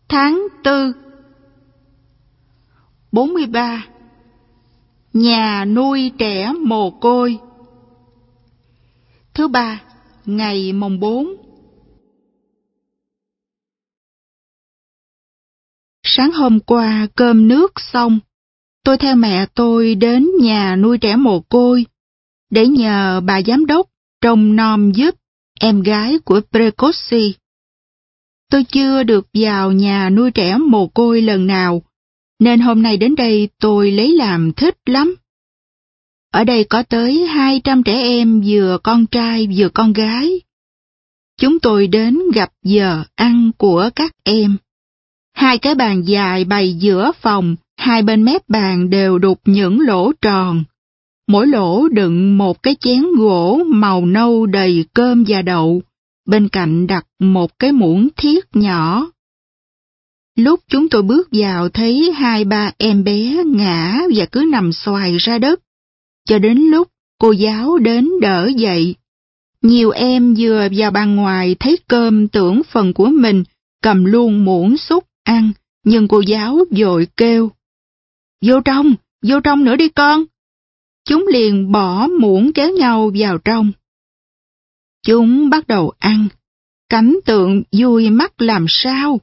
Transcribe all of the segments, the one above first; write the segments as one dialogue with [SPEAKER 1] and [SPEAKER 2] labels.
[SPEAKER 1] tháng 4. 43. Nhà nuôi trẻ mồ côi. Thứ ba, ngày mồng 4. Sáng hôm qua cơm nước xong, tôi theo mẹ tôi đến nhà nuôi trẻ mồ côi để nhờ bà giám đốc trông nom giúp em gái của Precossi. Tôi chưa được vào nhà nuôi trẻ mồ côi lần nào, nên hôm nay đến đây tôi lấy làm thích lắm. Ở đây có tới 200 trẻ em, vừa con trai vừa con gái. Chúng tôi đến gặp giờ ăn của các em. 2 cái bàn dài bày giữa phòng, 2 bên mép bàn đều đục những lỗ tròn. Mỗi lỗ đựng một cái chén gỗ màu nâu đầy cơm và đậu, bên cạnh đặt một cái muỗng thiết nhỏ. Lúc chúng tôi bước vào thấy 2-3 em bé ngã và cứ nằm xoài ra đất, cho đến lúc cô giáo đến đỡ dậy. Nhiều em vừa vào bàn ngoài thấy cơm tưởng phần của mình, cầm luôn muỗng xúc ăn, nhưng cô giáo vội kêu: vô trong nữa đi con. Chúng liền bỏ muỗng kéo nhau vào trong. Chúng bắt đầu ăn, cảnh tượng vui mắt làm sao.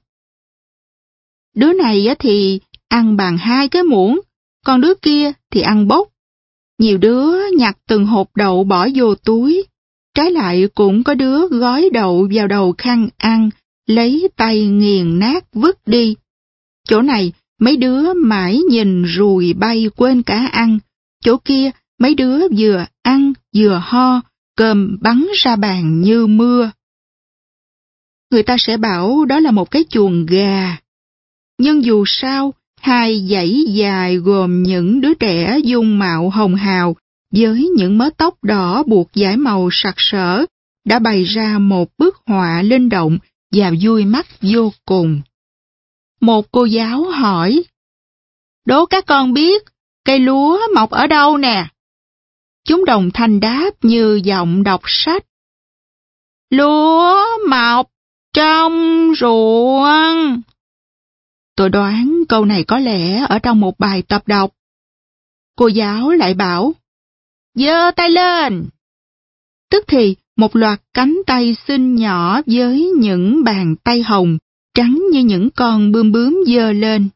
[SPEAKER 1] Đứa này thì ăn bằng 2 cái muỗng, còn đứa kia thì ăn bốc. Nhiều đứa nhặt từng hộp đậu bỏ vô túi, trái lại cũng có đứa gói đậu vào đầu khăn ăn, lấy tay nghiền nát vứt đi. Chỗ này mấy đứa mãi nhìn ruồi bay quên cả ăn, chỗ kia mấy đứa vừa ăn vừa ho, cơm bắn ra bàn như mưa. Người ta sẽ bảo đó là một cái chuồng gà. Nhưng dù sao, 2 dãy dài gồm những đứa trẻ dung mạo hồng hào với những mớ tóc đỏ buộc dải màu sặc sỡ đã bày ra một bức họa linh động và vui mắt vô cùng. Một cô giáo hỏi: "Đố các con biết cây lúa mọc ở đâu nè?" Chúng đồng thanh đáp như giọng đọc sách: "Lúa mọc trong ruộng." Tôi đoán câu này có lẽ ở trong một bài tập đọc. Cô giáo lại bảo: "Giơ tay lên." Tức thì một loạt cánh tay xinh nhỏ với những bàn tay hồng, trắng như những con bướm bướm giơ lên.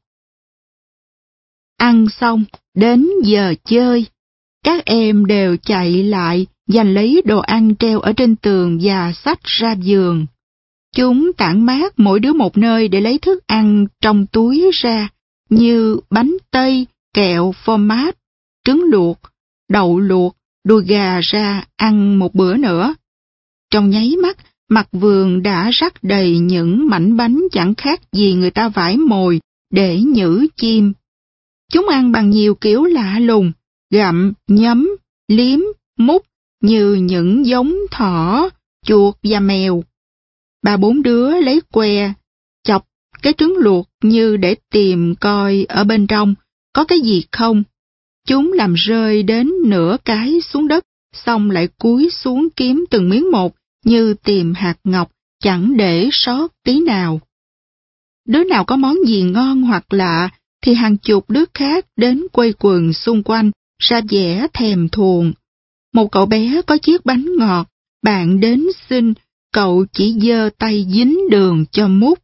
[SPEAKER 1] Ăn xong, đến giờ chơi. Các em đều chạy lại, giành lấy đồ ăn treo ở trên tường và xách ra giường. Chúng tản mát mỗi đứa một nơi để lấy thức ăn trong túi ra, như bánh tây, kẹo, phô mát, trứng luộc, đậu luộc, đùi gà ra ăn một bữa nữa. Trong nháy mắt, mặt vườn đã rắc đầy những mảnh bánh chẳng khác gì người ta vải mồi để nhử chim. Chúng ăn bằng nhiều kiểu lạ lùng, gặm, nhấm, liếm, mút như những giống thỏ, chuột và mèo. 3-4 đứa lấy que, chọc cái trứng luộc như để tìm coi ở bên trong có cái gì không. Chúng làm rơi đến nửa cái xuống đất, xong lại cúi xuống kiếm từng miếng một như tìm hạt ngọc, chẳng để sót tí nào. Đứa nào có món gì ngon hoặc lạ thì hàng chục đứa khác đến quây quần xung quanh, ra vẻ thèm thuồng. Một cậu bé có chiếc bánh ngọt, bạn đến xin, cậu chỉ giơ tay dính đường cho mút.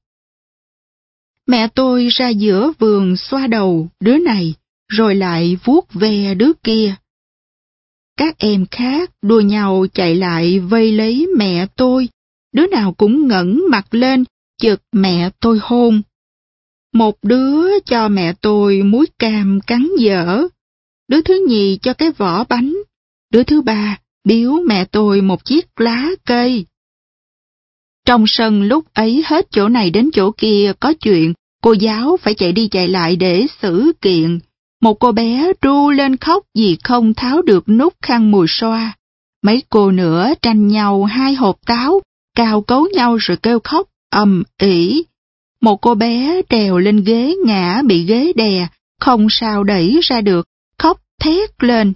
[SPEAKER 1] Mẹ tôi ra giữa vườn xoa đầu đứa này, rồi lại vuốt ve đứa kia. Các em khác đua nhau chạy lại vây lấy mẹ tôi, đứa nào cũng ngẩng mặt lên, chực mẹ tôi hôn. Một đứa cho mẹ tôi muối cam cắn dở, đứa thứ nhì cho cái vỏ bánh, đứa thứ ba biếu mẹ tôi một chiếc lá cây. Trong sân lúc ấy hết chỗ này đến chỗ kia có chuyện, cô giáo phải chạy đi chạy lại để xử kiện. Một cô bé tru lên khóc vì không tháo được nút khăn mùi xoa. Mấy cô nữa tranh nhau 2 hộp táo, cào cấu nhau rồi kêu khóc ầm ĩ. Một cô bé trèo lên ghế ngã bị ghế đè, không sao đẩy ra được, khóc thét lên.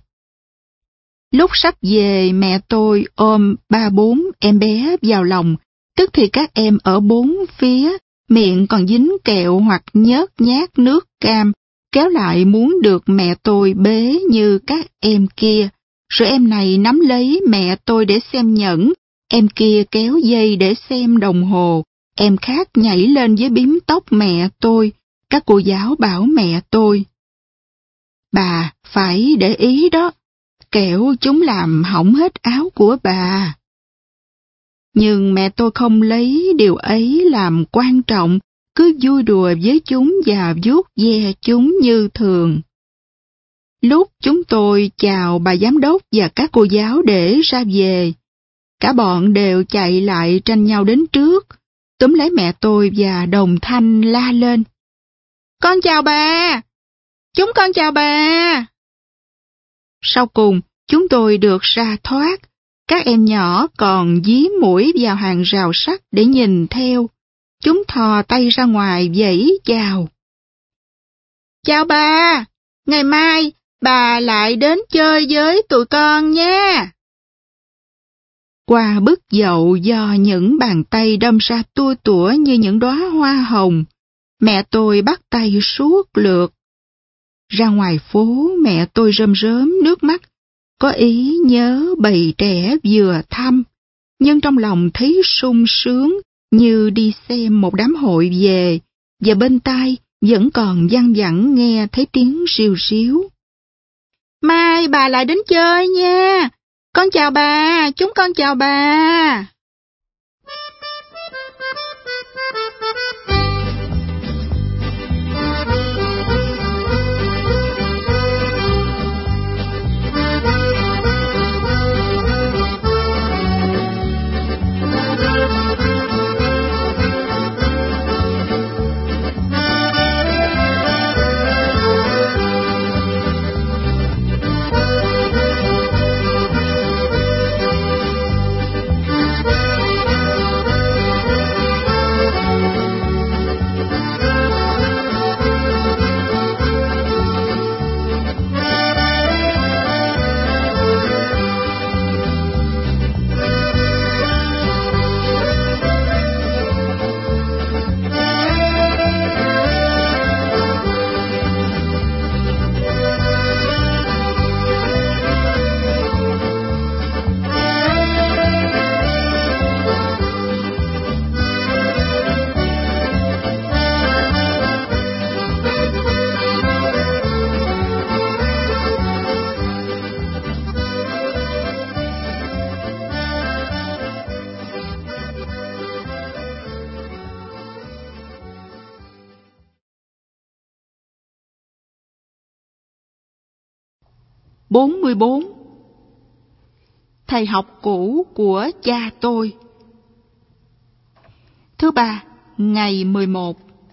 [SPEAKER 1] Lúc sắp về, mẹ tôi ôm 3-4 em bé vào lòng, tức thì các em ở 4 phía miệng còn dính kẹo hoặc nhớt nhát nước cam, kéo lại muốn được mẹ tôi bế như các em kia. Rồi em này nắm lấy mẹ tôi để xem nhẫn, em kia kéo dây để xem đồng hồ, em khác nhảy lên với bím tóc mẹ tôi. Các cô giáo bảo mẹ tôi: bà phải để ý đó, kẻo chúng làm hỏng hết áo của bà. Nhưng mẹ tôi không lấy điều ấy làm quan trọng, cứ vui đùa với chúng và vuốt ve chúng như thường. Lúc chúng tôi chào bà giám đốc và các cô giáo để ra về, cả bọn đều chạy lại tranh nhau đến trước, túm lấy mẹ tôi và đồng thanh la lên: con chào bà! Chúng con chào bà! Sau cùng, chúng tôi được ra thoát. Các em nhỏ còn dí mũi vào hàng rào sắt để nhìn theo. Chúng thò tay ra ngoài vẫy chào. Chào bà! Ngày mai, bà lại đến chơi với tụi con nha! Qua bức dậu do những bàn tay đâm ra tua tủa như những đóa hoa hồng, mẹ tôi bắt tay suốt lượt. Ra ngoài phố, mẹ tôi rơm rớm nước mắt, có ý nhớ bầy trẻ vừa thăm, nhưng trong lòng thấy sung sướng như đi xem một đám hội về, và bên tai vẫn còn văng vẳng nghe thấy tiếng ríu ríu. Mai bà lại đến chơi nha! Con chào bà! Chúng con chào bà! (44) Thầy học cũ của cha tôi. Thứ ba, ngày 11.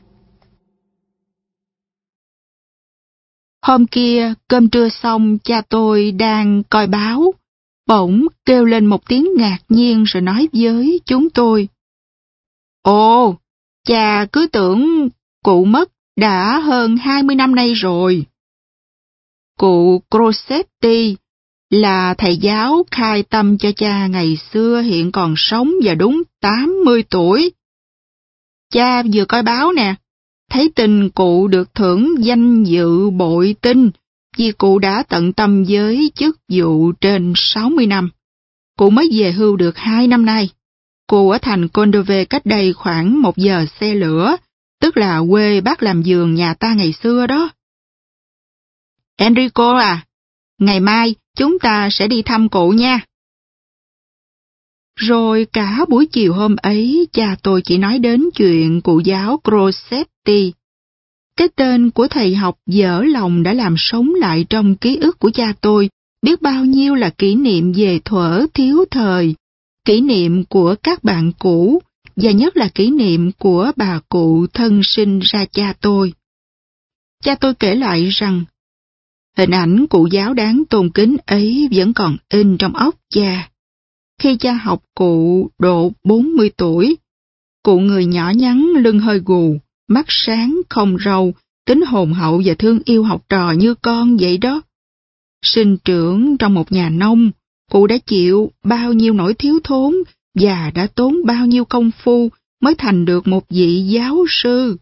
[SPEAKER 1] Hôm kia, cơm trưa xong, cha tôi đang coi báo, bỗng kêu lên một tiếng ngạc nhiên rồi nói với chúng tôi: Ồ, cha cứ tưởng cụ mất đã hơn 20 năm nay rồi. Cụ Crosetti là thầy giáo khai tâm cho cha ngày xưa, hiện còn sống và đúng 80 tuổi. Cha vừa coi báo nè, thấy tin cụ được thưởng danh dự bội tinh vì cụ đã tận tâm với chức vụ trên 60 năm. Cụ mới về hưu được 2 năm nay. Cụ ở thành Condove cách đây khoảng 1 giờ xe lửa, tức là quê bác làm vườn nhà ta ngày xưa đó. Enrico à, ngày mai chúng ta sẽ đi thăm cụ nha. Rồi cả buổi chiều hôm ấy, cha tôi chỉ nói đến chuyện cụ giáo Crosetti. Cái tên của thầy học dở lòng đã làm sống lại trong ký ức của cha tôi biết bao nhiêu là kỷ niệm về thuở thiếu thời, kỷ niệm của các bạn cũ, và nhất là kỷ niệm của bà cụ thân sinh ra cha tôi. Cha tôi kể lại rằng, hình ảnh cụ giáo đáng tôn kính ấy vẫn còn in trong óc cha. Khi cha học cụ độ 40 tuổi, cụ người nhỏ nhắn, lưng hơi gù, mắt sáng, không râu, tính hồn hậu và thương yêu học trò như con vậy đó. Sinh trưởng trong một nhà nông, cụ đã chịu bao nhiêu nỗi thiếu thốn và đã tốn bao nhiêu công phu mới thành được một vị giáo sư.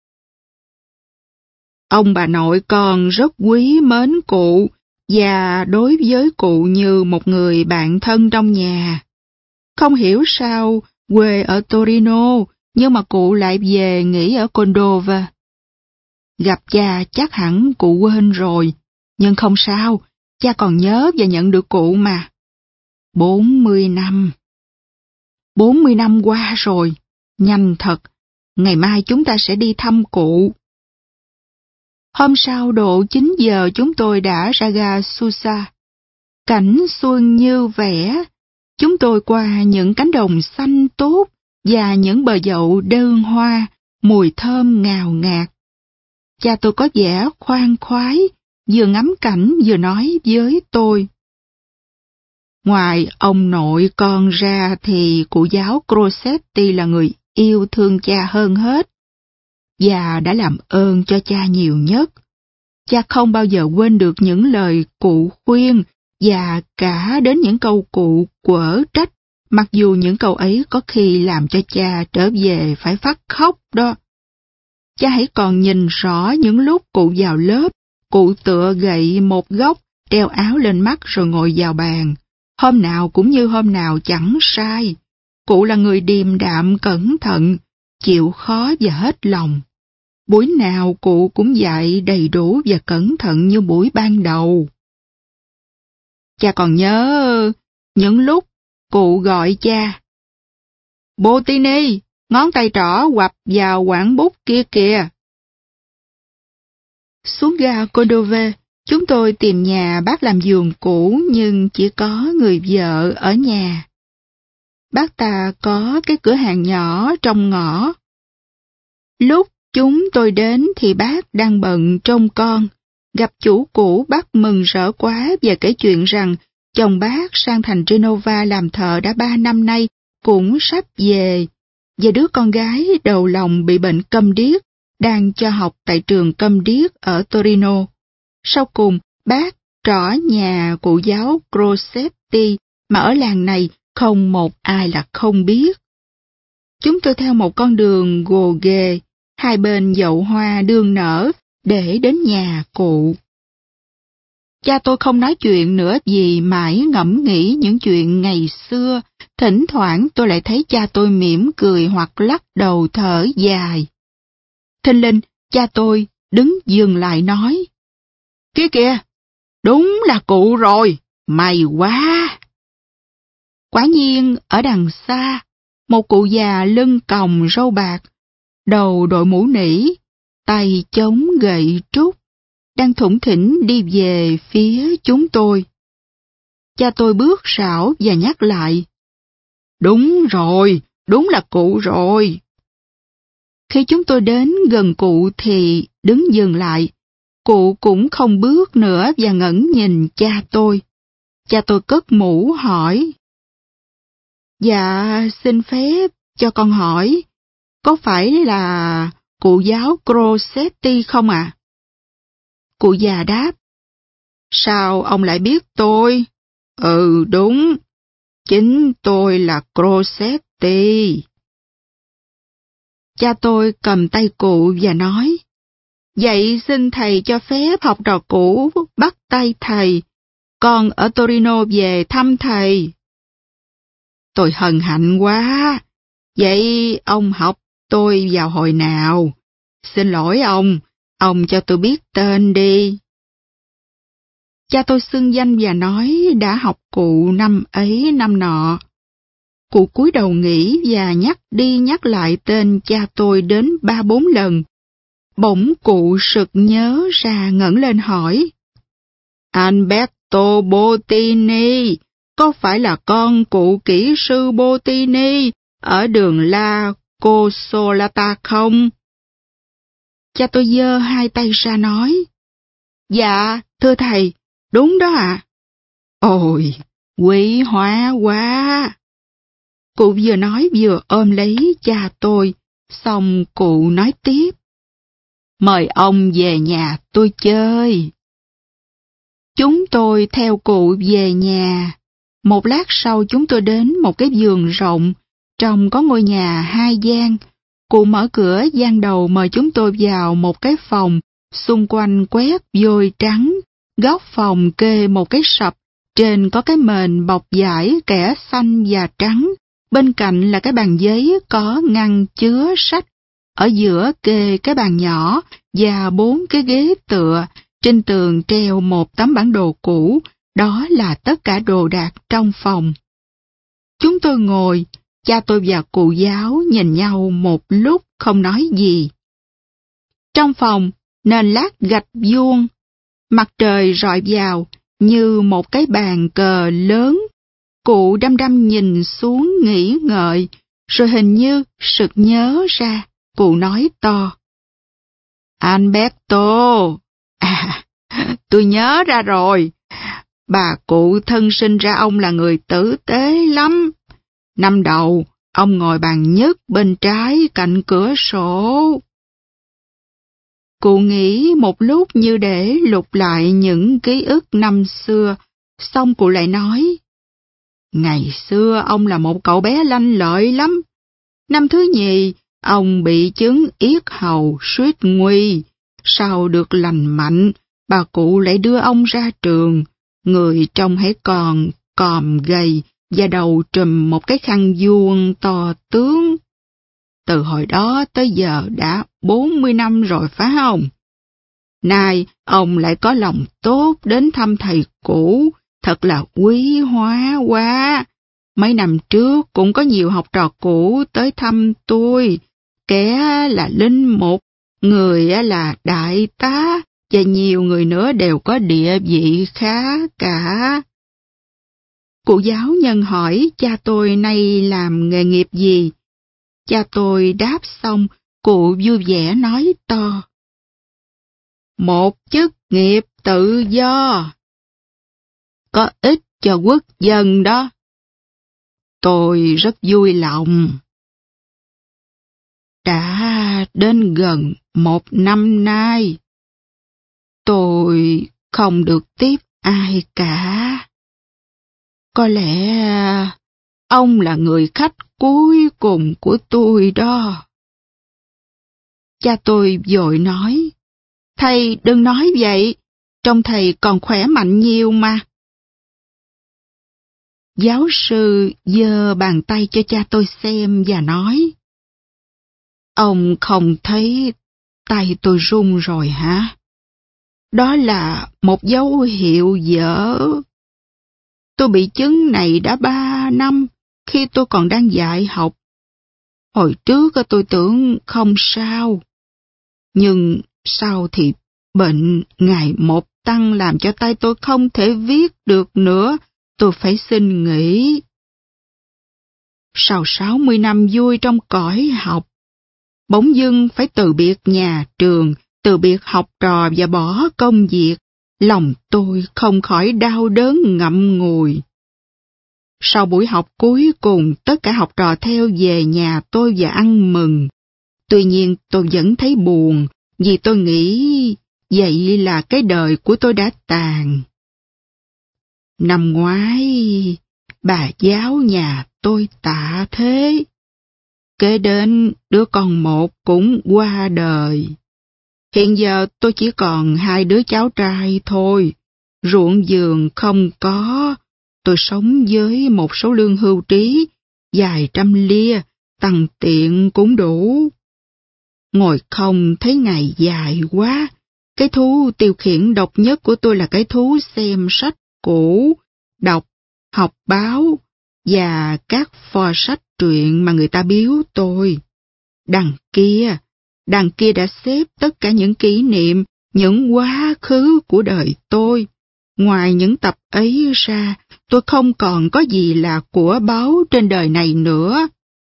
[SPEAKER 1] Ông bà nội con rất quý mến cụ và đối với cụ như một người bạn thân trong nhà. Không hiểu sao quê ở Torino nhưng mà cụ lại về nghỉ ở Cordova. Gặp cha chắc hẳn cụ quên rồi, nhưng không sao, cha còn nhớ và nhận được cụ mà. 40 năm. 40 năm qua rồi, nhanh thật, ngày mai chúng ta sẽ đi thăm cụ. Hôm sau độ 9 giờ chúng tôi đã ra ga Susa. Cảnh xuân như vẽ, chúng tôi qua những cánh đồng xanh tốt và những bờ dậu đơn hoa, mùi thơm ngào ngạt. Cha tôi có vẻ khoan khoái, vừa ngắm cảnh vừa nói với tôi. Ngoài ông nội con ra thì cụ giáo Crosetti là người yêu thương cha hơn hết, và đã làm ơn cho cha nhiều nhất. Cha không bao giờ quên được những lời cụ khuyên và cả đến những câu cụ quở trách, mặc dù những câu ấy có khi làm cho cha trở về phải phát khóc đó. Cha hãy còn nhìn rõ những lúc cụ vào lớp, cụ tựa gậy một góc, đeo áo lên mắt rồi ngồi vào bàn. Hôm nào cũng như hôm nào chẳng sai. Cụ là người điềm đạm cẩn thận, chịu khó và hết lòng. Buổi nào cụ cũng dạy đầy đủ và cẩn thận như buổi ban đầu. Cha còn nhớ những lúc cụ gọi cha. Botini, ngón tay trỏ quặp vào quảng bút kia kìa. Xuống ga Cordova, chúng tôi tìm nhà bác làm vườn cũ nhưng chỉ có người vợ ở nhà. Bác ta có cái cửa hàng nhỏ trong ngõ. Lúc chúng tôi đến thì bác đang bận trông con. Gặp chủ cũ bác mừng rỡ quá và kể chuyện rằng chồng bác sang thành Genova làm thợ đã 3 năm nay cũng sắp về. Và đứa con gái đầu lòng bị bệnh câm điếc, đang cho học tại trường câm điếc ở Torino. Sau cùng, bác trỏ nhà cụ giáo Crosetti mà ở làng này không một ai là không biết. Chúng tôi theo một con đường gồ ghề, hai bên dậu hoa đương nở để đến nhà cụ. Cha tôi không nói chuyện nữa vì mãi ngẫm nghĩ những chuyện ngày xưa. Thỉnh thoảng tôi lại thấy cha tôi mỉm cười hoặc lắc đầu thở dài. Thình lình, cha tôi đứng dừng lại nói. Kia kìa, đúng là cụ rồi, may quá. Quả nhiên, ở đằng xa, một cụ già lưng còng râu bạc, đầu đội mũ nỉ, tay chống gậy trúc, đang thủng thỉnh đi về phía chúng tôi. Cha tôi bước rảo và nhắc lại. Đúng rồi, đúng là cụ rồi. Khi chúng tôi đến gần cụ thì đứng dừng lại. Cụ cũng không bước nữa và ngẩng nhìn cha tôi. Cha tôi cất mũ hỏi. Dạ, xin phép cho con hỏi, có phải là cụ giáo Crosetti không ạ? Cụ già đáp. Sao ông lại biết tôi? Ừ đúng, chính tôi là Crosetti. Cha tôi cầm tay cụ và nói. Vậy xin thầy cho phép học trò cũ bắt tay thầy, con ở Torino về thăm thầy. Tôi hân hạnh quá. Vậy ông học tôi vào hồi nào? Xin lỗi ông cho tôi biết tên đi. Cha tôi xưng danh và nói đã học cụ năm ấy năm nọ. Cụ cúi đầu nghĩ và nhắc đi nhắc lại tên cha tôi đến 3-4 lần. Bỗng cụ sực nhớ ra ngẩng lên hỏi. Alberto Bottini, có phải là con cụ kỹ sư Bottini ở đường La Consolata không? Cha tôi giơ hai tay ra nói. Dạ, thưa thầy, đúng đó ạ. Ôi, quý hóa quá. Cụ vừa nói vừa ôm lấy cha tôi, xong cụ nói tiếp. Mời ông về nhà tôi chơi. Chúng tôi theo cụ về nhà. Một lát sau chúng tôi đến một cái vườn rộng, Trong có ngôi nhà 2 gian. Cụ mở cửa gian đầu mời chúng tôi vào một cái phòng, xung quanh quét vôi trắng, góc phòng kê một cái sập, trên có cái mền bọc vải kẻ xanh và trắng, bên cạnh là cái bàn giấy có ngăn chứa sách, ở giữa kê cái bàn nhỏ và 4 cái ghế tựa, trên tường treo một tấm bản đồ cũ, đó là tất cả đồ đạc trong phòng. Chúng tôi ngồi, cha tôi và cụ giáo nhìn nhau một lúc không nói gì. Trong phòng, nền lát gạch vuông, mặt trời rọi vào như một cái bàn cờ lớn. Cụ đăm đăm nhìn xuống nghĩ ngợi, rồi hình như sực nhớ ra, cụ nói to. Alberto, tôi nhớ ra rồi. Bà cụ thân sinh ra ông là người tử tế lắm. Năm đầu, ông ngồi bàn nhất bên trái cạnh cửa sổ. Cụ nghĩ một lúc như để lục lại những ký ức năm xưa, xong cụ lại nói. Ngày xưa ông là một cậu bé lanh lợi lắm. Năm thứ nhì, ông bị chứng yết hầu suýt nguy. Sau được lành mạnh, bà cụ lại đưa ông ra trường. Người trông hãy còn còm gầy và đầu trùm một cái khăn vuông to tướng. Từ hồi đó tới giờ đã 40 năm rồi phải không? Nay ông lại có lòng tốt đến thăm thầy cũ, thật là quý hóa quá. Mấy năm trước cũng có nhiều học trò cũ tới thăm tôi, kẻ là linh mục, người là đại tá, và nhiều người nữa đều có địa vị khá cả. Cụ giáo nhân hỏi cha tôi nay làm nghề nghiệp gì. Cha tôi đáp xong, cụ vui vẻ nói to. Một chức nghiệp tự do. Có ích cho quốc dân đó. Tôi rất vui lòng. Đã đến gần 1 năm nay, tôi không được tiếp ai cả. Có lẽ ông là người khách cuối cùng của tôi đó. Cha tôi vội nói, thầy đừng nói vậy, trông thầy còn khỏe mạnh nhiều mà. Giáo sư giơ bàn tay cho cha tôi xem và nói, ông không thấy tay tôi run rồi hả? Đó là một dấu hiệu dở. Tôi bị chứng này đã 3 năm khi tôi còn đang dạy học. Hồi trước tôi tưởng không sao. Nhưng sau thì bệnh ngày một tăng làm cho tay tôi không thể viết được nữa. Tôi phải xin nghỉ. Sau 60 năm vui trong cõi học, bỗng dưng phải từ biệt nhà trường, từ biệt học trò và bỏ công việc, lòng tôi không khỏi đau đớn ngậm ngùi. Sau buổi học cuối cùng, tất cả học trò theo về nhà tôi và ăn mừng. Tuy nhiên tôi vẫn thấy buồn, vì tôi nghĩ vậy là cái đời của tôi đã tàn. Năm ngoái, bà giáo nhà tôi tạ thế. Kế đến đứa con một cũng qua đời. Hiện giờ tôi chỉ còn 2 đứa cháu trai thôi. Ruộng vườn không có. Tôi sống với một số lương hưu trí, vài trăm lia, tăng tiện cũng đủ. Ngồi không thấy ngày dài quá. Cái thú tiêu khiển độc nhất của tôi là cái thú xem sách cũ, đọc, học báo và các pho sách truyện mà người ta biếu tôi. Đằng kia đã xếp tất cả những kỷ niệm, những quá khứ của đời tôi. Ngoài những tập ấy ra, tôi không còn có gì là của báu trên đời này nữa.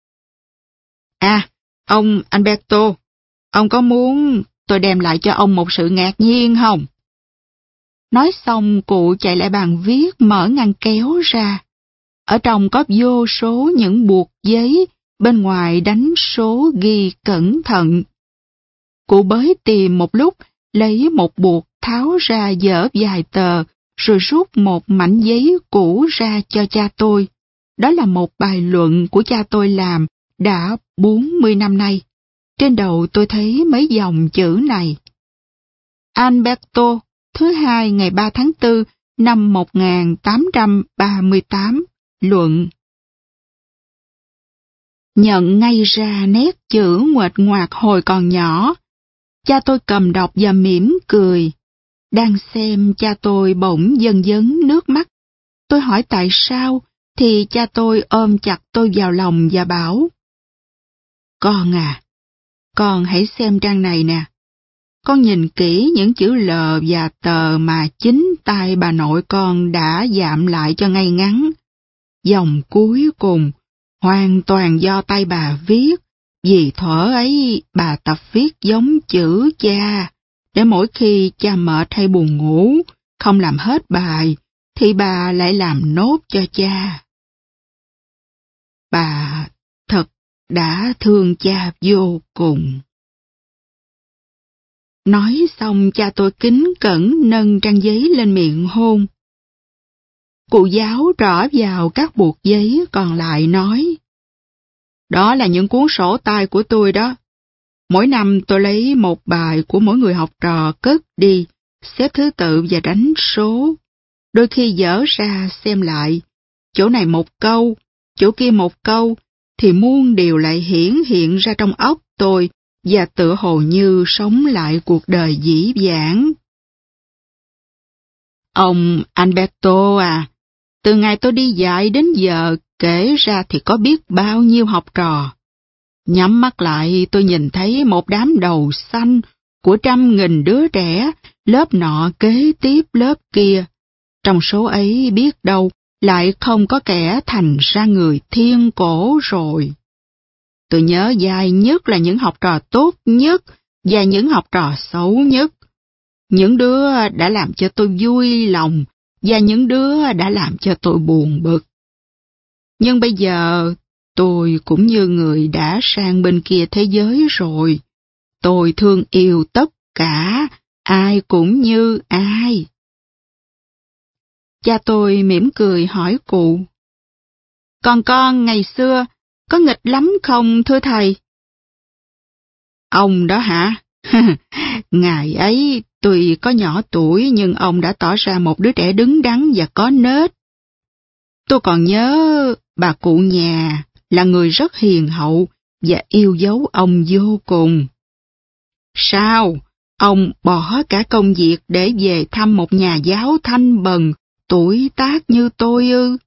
[SPEAKER 1] À, ông Alberto, ông có muốn tôi đem lại cho ông một sự ngạc nhiên không? Nói xong cụ chạy lại bàn viết mở ngăn kéo ra. Ở trong có vô số những buộc giấy, bên ngoài đánh số ghi cẩn thận. Cụ bới tìm một lúc, lấy một buộc tháo ra dở vài tờ, rồi rút một mảnh giấy cũ ra cho cha tôi. Đó là một bài luận của cha tôi làm đã 40 năm nay. Trên đầu tôi thấy mấy dòng chữ này. Alberto, thứ hai ngày 3 tháng 4 năm 1838, luận. Nhận ngay ra nét chữ nguệch ngoạc hồi còn nhỏ. Cha tôi cầm đọc và mỉm cười. Đang xem cha tôi bỗng dần dấn nước mắt. Tôi hỏi tại sao, thì cha tôi ôm chặt tôi vào lòng và bảo: Con à, con hãy xem trang này nè. Con nhìn kỹ những chữ L và tờ mà chính tay bà nội con đã dạm lại cho ngay ngắn. Dòng cuối cùng hoàn toàn do tay bà viết, vì thuở ấy bà tập viết giống chữ cha, để mỗi khi cha mệt hay buồn ngủ, không làm hết bài, thì bà lại làm nốt cho cha. Bà thật đã thương cha vô cùng. Nói xong cha tôi kính cẩn nâng trang giấy lên miệng hôn. Cụ giáo trỏ vào các buộc giấy còn lại nói: Đó là những cuốn sổ tay của tôi đó. Mỗi năm tôi lấy một bài của mỗi người học trò cất đi, xếp thứ tự và đánh số. Đôi khi dở ra xem lại, chỗ này một câu, chỗ kia một câu, thì muôn điều lại hiển hiện ra trong óc tôi, và tựa hồ như sống lại cuộc đời dĩ vãng. Ông Alberto à, từ ngày tôi đi dạy đến giờ kể ra thì có biết bao nhiêu học trò. Nhắm mắt lại tôi nhìn thấy một đám đầu xanh của trăm nghìn đứa trẻ, lớp nọ kế tiếp lớp kia. Trong số ấy biết đâu lại không có kẻ thành ra người thiên cổ rồi. Tôi nhớ dài nhất là những học trò tốt nhất và những học trò xấu nhất. Những đứa đã làm cho tôi vui lòng và những đứa đã làm cho tôi buồn bực. Nhưng bây giờ tôi cũng như người đã sang bên kia thế giới rồi. Tôi thương yêu tất cả, ai cũng như ai. Cha tôi mỉm cười hỏi cụ: Còn con ngày xưa có nghịch lắm không thưa thầy? Ông đó hả? Ngày ấy tuy có nhỏ tuổi nhưng ông đã tỏ ra một đứa trẻ đứng đắn và có nết. Tôi còn nhớ bà cụ nhà là người rất hiền hậu và yêu dấu ông vô cùng. Sao? Ông bỏ cả công việc để về thăm một nhà giáo thanh bần, tuổi tác như tôi ư?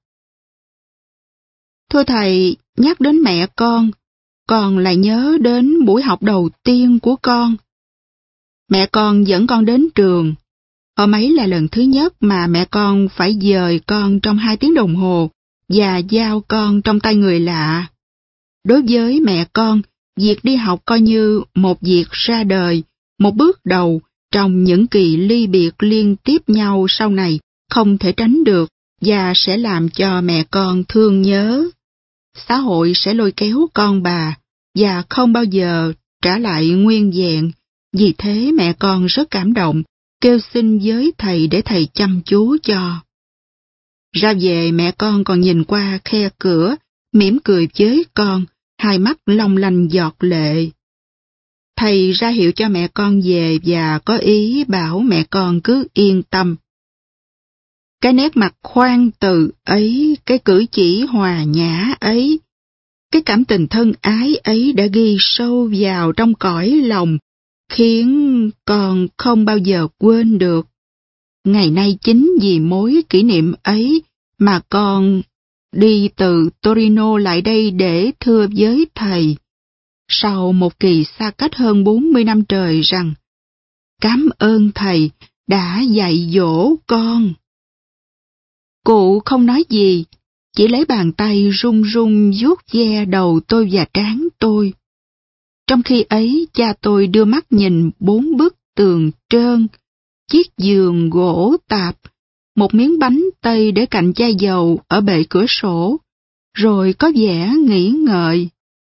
[SPEAKER 1] Thưa thầy, nhắc đến mẹ con lại nhớ đến buổi học đầu tiên của con. Mẹ con dẫn con đến trường. Hôm ấy là lần thứ nhất mà mẹ con phải dời con trong 2 tiếng đồng hồ và giao con trong tay người lạ. Đối với mẹ con, việc đi học coi như một việc ra đời, một bước đầu trong những kỳ ly biệt liên tiếp nhau sau này không thể tránh được và sẽ làm cho mẹ con thương nhớ. Xã hội sẽ lôi kéo con bà và không bao giờ trả lại nguyên vẹn. Vì thế mẹ con rất cảm động, kêu xin với thầy để thầy chăm chú cho. Ra về mẹ con còn nhìn qua khe cửa, mỉm cười với con, hai mắt long lanh giọt lệ. Thầy ra hiệu cho mẹ con về và có ý bảo mẹ con cứ yên tâm. Cái nét mặt khoan từ ấy, cái cử chỉ hòa nhã ấy, cái cảm tình thân ái ấy đã ghi sâu vào trong cõi lòng, khiến con không bao giờ quên được. Ngày nay chính vì mối kỷ niệm ấy mà con đi từ Torino lại đây để thưa với thầy, sau một kỳ xa cách hơn 40 năm trời rằng, cảm ơn thầy đã dạy dỗ con. Cụ không nói gì, chỉ lấy bàn tay run run vuốt ve đầu tôi và trán tôi. Trong khi ấy, cha tôi đưa mắt nhìn 4 bức tường trơn, chiếc giường gỗ tạp, một miếng bánh tây để cạnh chai dầu ở bệ cửa sổ, rồi có vẻ nghĩ ngợi.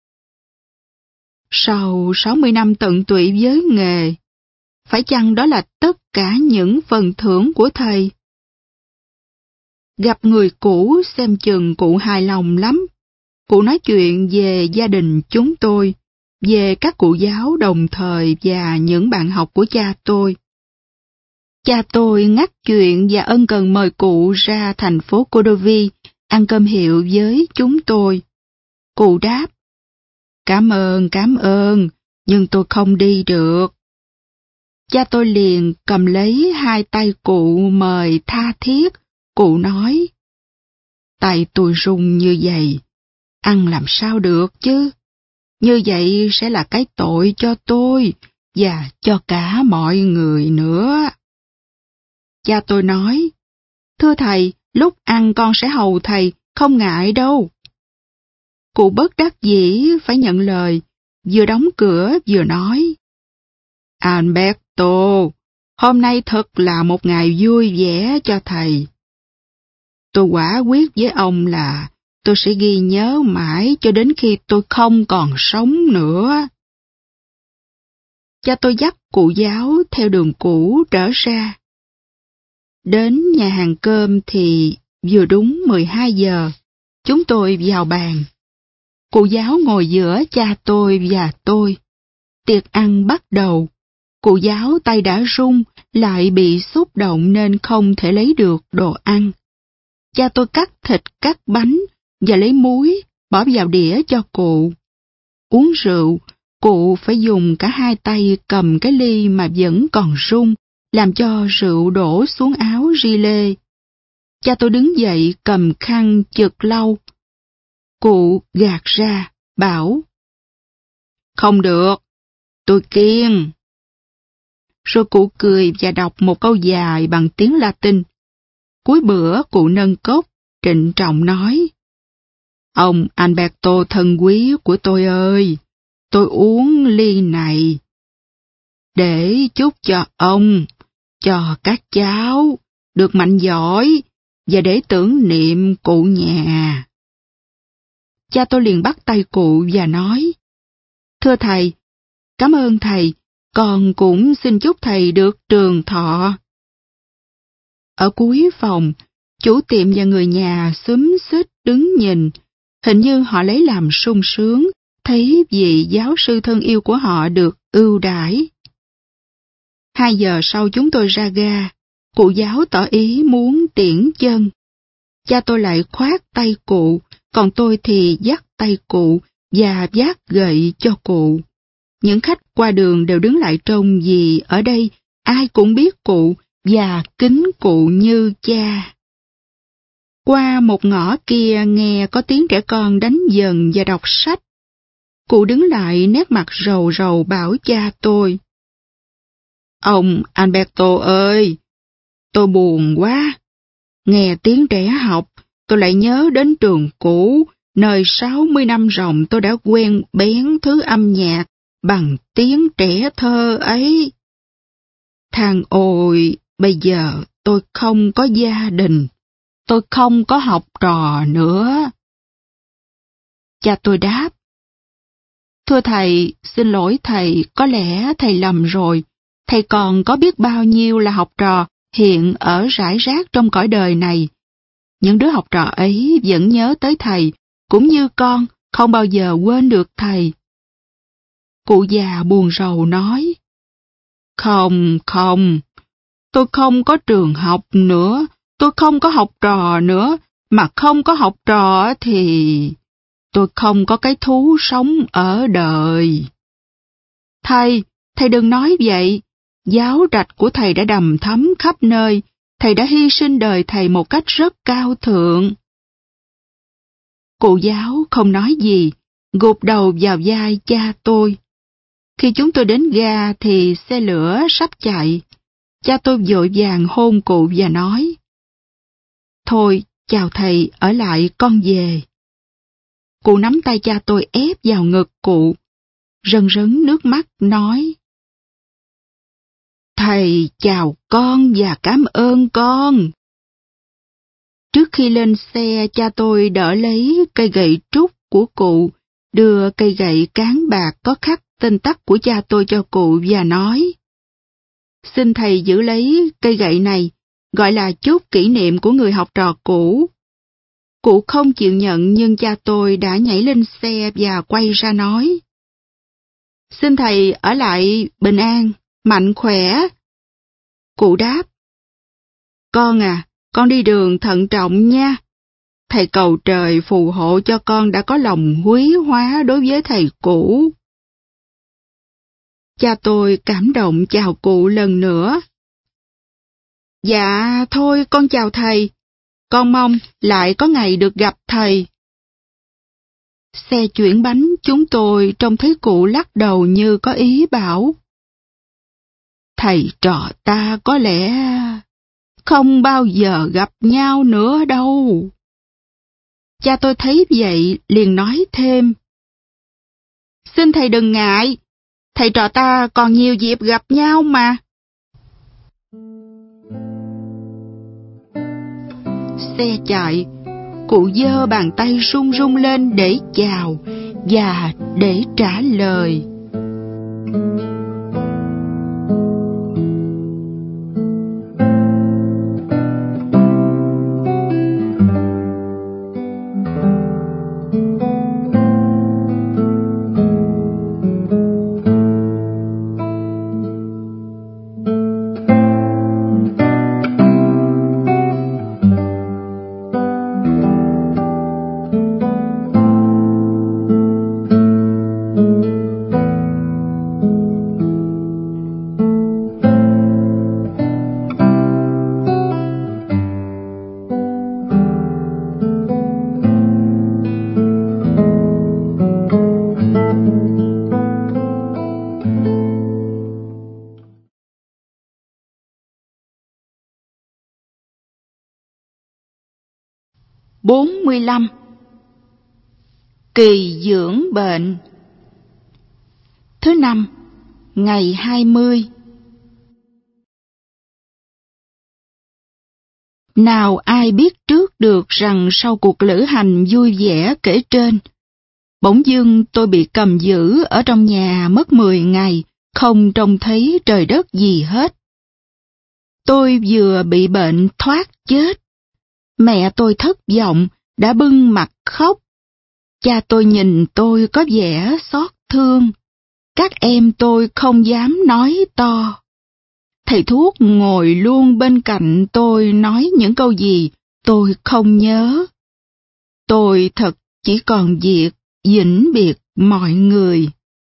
[SPEAKER 1] Sau 60 năm tận tụy với nghề, phải chăng đó là tất cả những phần thưởng của thầy? Gặp người cũ xem chừng cụ hài lòng lắm. Cụ nói chuyện về gia đình chúng tôi, về các cụ giáo đồng thời và những bạn học của cha tôi. Cha tôi ngắt chuyện và ân cần mời cụ ra thành phố Cordovi ăn cơm hiệu với chúng tôi. Cụ đáp, cảm ơn, nhưng tôi không đi được. Cha tôi liền cầm lấy hai tay cụ mời tha thiết. Cụ nói, tay tôi run như vậy, ăn làm sao được chứ? Như vậy sẽ là cái tội cho tôi và cho cả mọi người nữa. Cha tôi nói, thưa thầy, lúc ăn con sẽ hầu thầy, không ngại đâu. Cụ bất đắc dĩ phải nhận lời, vừa đóng cửa vừa nói, Alberto, hôm nay thật là một ngày vui vẻ cho thầy. Tôi quả quyết với ông là tôi sẽ ghi nhớ mãi cho đến khi tôi không còn sống nữa. Cha tôi dắt cụ giáo theo đường cũ trở ra. Đến nhà hàng cơm thì vừa đúng 12 giờ, chúng tôi vào bàn. Cụ giáo ngồi giữa cha tôi và tôi. Tiệc ăn bắt đầu. Cụ giáo tay đã run, lại bị xúc động nên không thể lấy được đồ ăn. Cha tôi cắt thịt, cắt bánh và lấy muối, bỏ vào đĩa cho cụ. Uống rượu, cụ phải dùng cả hai tay cầm cái ly mà vẫn còn run, làm cho rượu đổ xuống áo ri lê. Cha tôi đứng dậy cầm khăn chực lau. Cụ gạt ra, bảo, không được, tôi kiêng. Rồi cụ cười và đọc một câu dài bằng tiếng Latin. Cuối bữa cụ nâng cốc, trịnh trọng nói, ông Alberto thân quý của tôi ơi, tôi uống ly này để chúc cho ông, cho các cháu được mạnh giỏi và để tưởng niệm cụ nhà. Cha tôi liền bắt tay cụ và nói, thưa thầy, cảm ơn thầy, con cũng xin chúc thầy được trường thọ. Ở cuối phòng, chủ tiệm và người nhà xúm xít đứng nhìn, hình như họ lấy làm sung sướng, thấy vị giáo sư thân yêu của họ được ưu đãi. 2 giờ sau chúng tôi ra ga, cụ giáo tỏ ý muốn tiễn chân. Cha tôi lại khoát tay cụ, còn tôi thì dắt tay cụ và vác gậy cho cụ. Những khách qua đường đều đứng lại trông vì ở đây ai cũng biết cụ và kính cụ như cha. Qua một ngõ kia nghe có tiếng trẻ con đánh dần và đọc sách. Cụ đứng lại nét mặt rầu rầu bảo cha tôi, ông Alberto ơi, tôi buồn quá. Nghe tiếng trẻ học, tôi lại nhớ đến trường cũ, nơi 60 năm ròng tôi đã quen bén thứ âm nhạc bằng tiếng trẻ thơ ấy. Thằng ôi, bây giờ tôi không có gia đình, tôi không có học trò nữa. Cha tôi đáp, thưa thầy, xin lỗi thầy, có lẽ thầy lầm rồi. Thầy còn có biết bao nhiêu là học trò hiện ở rải rác trong cõi đời này. Những đứa học trò ấy vẫn nhớ tới thầy, cũng như con không bao giờ quên được thầy. Cụ già buồn rầu nói, không, tôi không có trường học nữa, tôi không có học trò nữa, mà không có học trò thì tôi không có cái thú sống ở đời. Thầy đừng nói vậy, giáo trạch của thầy đã đầm thắm khắp nơi, thầy đã hy sinh đời thầy một cách rất cao thượng. Cụ giáo không nói gì, gục đầu vào vai cha tôi. Khi chúng tôi đến ga thì xe lửa sắp chạy. Cha tôi vội vàng hôn cụ và nói, thôi, chào thầy, ở lại con về. Cụ nắm tay cha tôi ép vào ngực cụ, rần rấn nước mắt nói, thầy chào con và cảm ơn con. Trước khi lên xe, cha tôi đỡ lấy cây gậy trúc của cụ, đưa cây gậy cán bạc có khắc tên tắt của cha tôi cho cụ và nói, xin thầy giữ lấy cây gậy này, gọi là chút kỷ niệm của người học trò cũ. Cụ không chịu nhận nhưng cha tôi đã nhảy lên xe và quay ra nói: "Xin thầy ở lại bình an, mạnh khỏe." Cụ đáp: "Con à, con đi đường thận trọng nha. Thầy cầu trời phù hộ cho con đã có lòng quý hóa đối với thầy cũ." Cha tôi cảm động chào cụ lần nữa. "Dạ, thôi con chào thầy. Con mong lại có ngày được gặp thầy." Xe chuyển bánh, chúng tôi trông thấy cụ lắc đầu như có ý bảo: "Thầy trò ta có lẽ không bao giờ gặp nhau nữa đâu." Cha tôi thấy vậy liền nói thêm: "Xin thầy đừng ngại, thầy trò ta còn nhiều dịp gặp nhau mà." Xe chạy, cụ giơ bàn tay run run lên để chào và để trả lời. (45) Kỳ dưỡng bệnh. Thứ năm, ngày 20. Nào ai biết trước được rằng sau cuộc lữ hành vui vẻ kể trên, bỗng dưng tôi bị cầm giữ ở trong nhà mất 10 ngày, không trông thấy trời đất gì hết. Tôi vừa bị bệnh thoát chết. Mẹ tôi thất vọng, đã bưng mặt khóc. Cha tôi nhìn tôi có vẻ xót thương. Các em tôi không dám nói to. Thầy thuốc ngồi luôn bên cạnh tôi nói những câu gì tôi không nhớ. Tôi thật chỉ còn việc vĩnh biệt mọi người.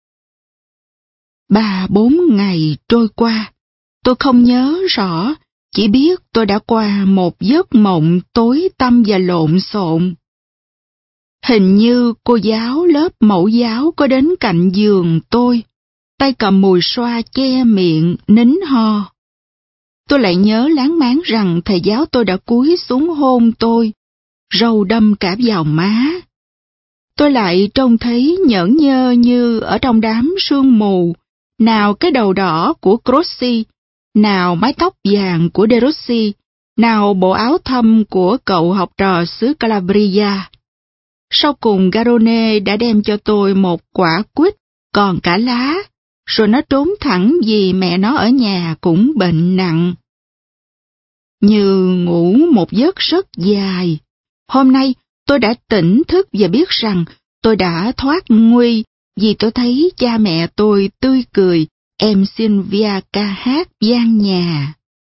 [SPEAKER 1] 3-4 ngày trôi qua, tôi không nhớ rõ, chỉ biết tôi đã qua một giấc mộng tối tăm và lộn xộn. Hình như cô giáo lớp mẫu giáo có đến cạnh giường tôi, tay cầm mùi xoa che miệng, nín ho. Tôi lại nhớ láng máng rằng thầy giáo tôi đã cúi xuống hôn tôi, râu đâm cả vào má. Tôi lại trông thấy nhởn nhơ như ở trong đám sương mù, nào cái đầu đỏ của Crossi, nào mái tóc vàng của De Rossi, nào bộ áo thâm của cậu học trò xứ Calabria. Sau cùng Garrone đã đem cho tôi một quả quýt còn cả lá, rồi nó trốn thẳng vì mẹ nó ở nhà cũng bệnh nặng. Như ngủ một giấc rất dài, hôm nay tôi đã tỉnh thức và biết rằng tôi đã thoát nguy vì tôi thấy cha mẹ tôi tươi cười, em Sylvia ca hát vang nhà.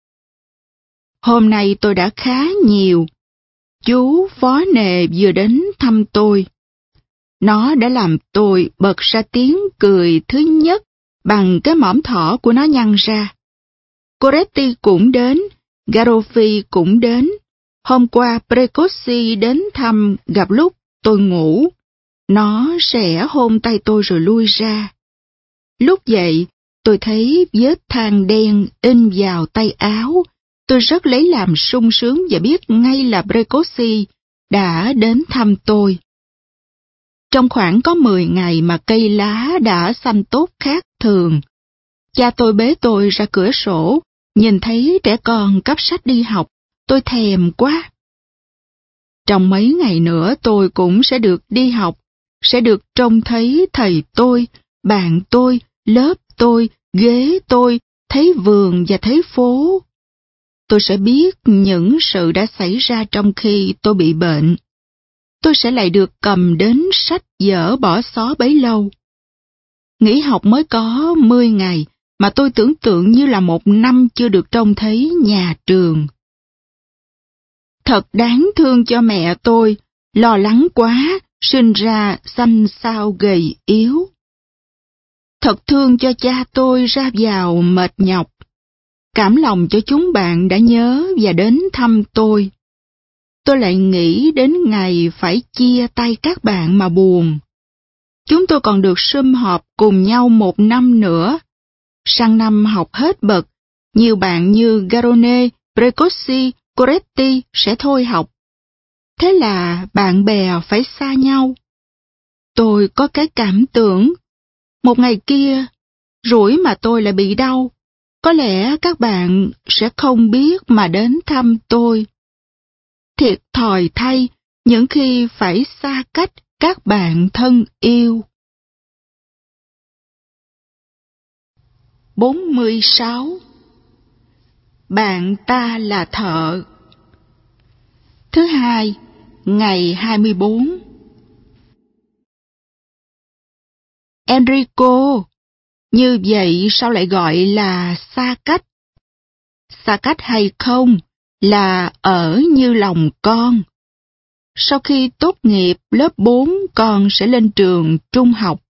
[SPEAKER 1] Hôm nay tôi đã khá nhiều. Chú phó nề vừa đến thăm tôi. Nó đã làm tôi bật ra tiếng cười thứ nhất bằng cái mõm thỏ của nó nhăn ra. Coretti cũng đến, Garoffi cũng đến. Hôm qua Precossi đến thăm gặp lúc tôi ngủ. Nó sẽ hôn tay tôi rồi lui ra. Lúc dậy, tôi thấy vết than đen in vào tay áo. Tôi rất lấy làm sung sướng và biết ngay là Precossi đã đến thăm tôi. Trong khoảng có 10 ngày mà cây lá đã xanh tốt khác thường. Cha tôi bế tôi ra cửa sổ, nhìn thấy trẻ con cắp sách đi học, tôi thèm quá. Trong mấy ngày nữa tôi cũng sẽ được đi học, sẽ được trông thấy thầy tôi, bạn tôi, lớp tôi, ghế tôi, thấy vườn và thấy phố. tôi sẽ biết những sự đã xảy ra trong khi tôi bị bệnh. Tôi sẽ lại được cầm đến sách vở bỏ xó bấy lâu. Nghỉ học mới có 10 ngày mà tôi tưởng tượng như là 1 năm chưa được trông thấy nhà trường. Thật đáng thương cho mẹ tôi, lo lắng quá, sinh ra xanh xao gầy yếu. Thật thương cho cha tôi ra vào mệt nhọc. Cảm lòng cho chúng bạn đã nhớ và đến thăm tôi. Tôi lại nghĩ đến ngày phải chia tay các bạn mà buồn. Chúng tôi còn được sum họp cùng nhau 1 năm nữa. Sang năm học hết bậc, nhiều bạn như Garrone, Precossi, Coretti sẽ thôi học. Thế là bạn bè phải xa nhau. Tôi có cái cảm tưởng, một ngày kia, rủi mà tôi lại bị đau, có lẽ các bạn sẽ không biết mà đến thăm tôi. Thiệt thòi thay, những khi phải xa cách các bạn thân yêu. 46. Bạn ta là thợ. Thứ hai, ngày 24. Enrico, như vậy sao lại gọi là xa cách? Xa cách hay không là ở như lòng con. Sau khi tốt nghiệp lớp 4, con sẽ lên trường trung học.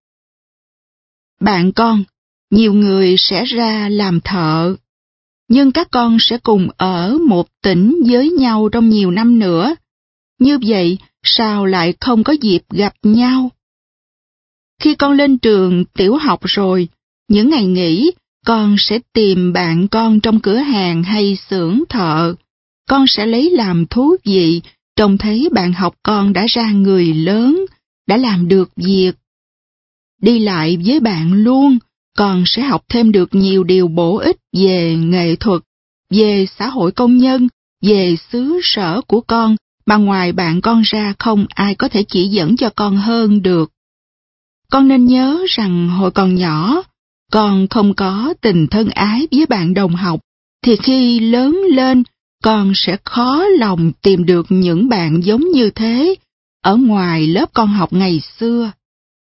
[SPEAKER 1] Bạn con, nhiều người sẽ ra làm thợ, nhưng các con sẽ cùng ở một tỉnh với nhau trong nhiều năm nữa. Như vậy, sao lại không có dịp gặp nhau? Khi con lên trường tiểu học rồi, những ngày nghỉ, con sẽ tìm bạn con trong cửa hàng hay xưởng thợ. Con sẽ lấy làm thú vị, trông thấy bạn học con đã ra người lớn, đã làm được việc. Đi lại với bạn luôn, con sẽ học thêm được nhiều điều bổ ích về nghệ thuật, về xã hội công nhân, về xứ sở của con, mà ngoài bạn con ra không ai có thể chỉ dẫn cho con hơn được. Con nên nhớ rằng hồi còn nhỏ, con không có tình thân ái với bạn đồng học, thì khi lớn lên, con sẽ khó lòng tìm được những bạn giống như thế ở ngoài lớp con học ngày xưa.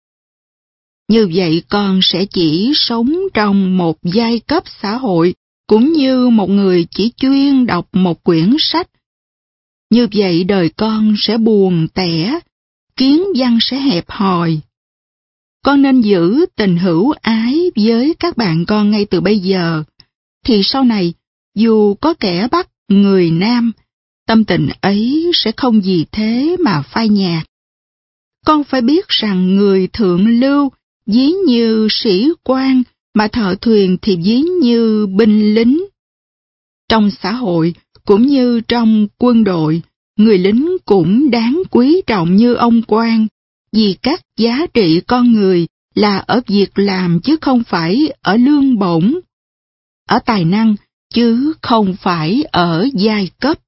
[SPEAKER 1] Như vậy con sẽ chỉ sống trong một giai cấp xã hội, cũng như một người chỉ chuyên đọc một quyển sách. Như vậy đời con sẽ buồn tẻ, kiến văn sẽ hẹp hòi. Con nên giữ tình hữu ái với các bạn con ngay từ bây giờ, thì sau này, dù có kẻ bắt người nam, tâm tình ấy sẽ không vì thế mà phai nhạt. Con phải biết rằng người thượng lưu ví như sĩ quan, mà thợ thuyền thì ví như binh lính. Trong xã hội, cũng như trong quân đội, người lính cũng đáng quý trọng như ông quan, vì các giá trị con người là ở việc làm chứ không phải ở lương bổng, ở tài năng chứ không phải ở giai cấp.